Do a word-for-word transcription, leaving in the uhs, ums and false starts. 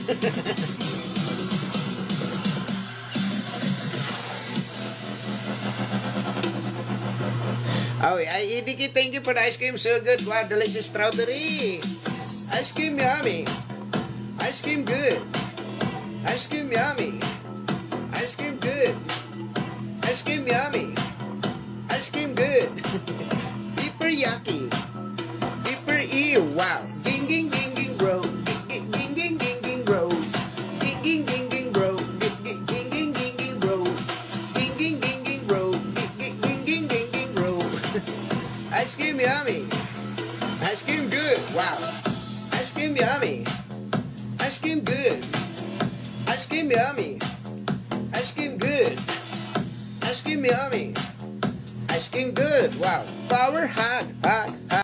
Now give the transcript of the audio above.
Oh, I, Idiki, thank you for the ice cream. So good. Wow, delicious strawberry. Ice cream yummy. Ice cream good. Ice cream yummy. Ice cream good. Ice cream yummy. Ice cream good. Beeper yucky. Beeper ew. Wow. Ging ging ging ging bro. Ging ging ging ging ging bro. Ging ging ging ging bro. Ging ging ging ging ging bro. Ging ging ging ging bro. Ging ging ging ging ging bro. Ice cream yummy. Ice cream good. Wow. Ice cream yummy. Ice cream good. Ice cream yummy. Ice cream good. Ice cream yummy. Ice cream good. Wow. Power hot, hot, hot.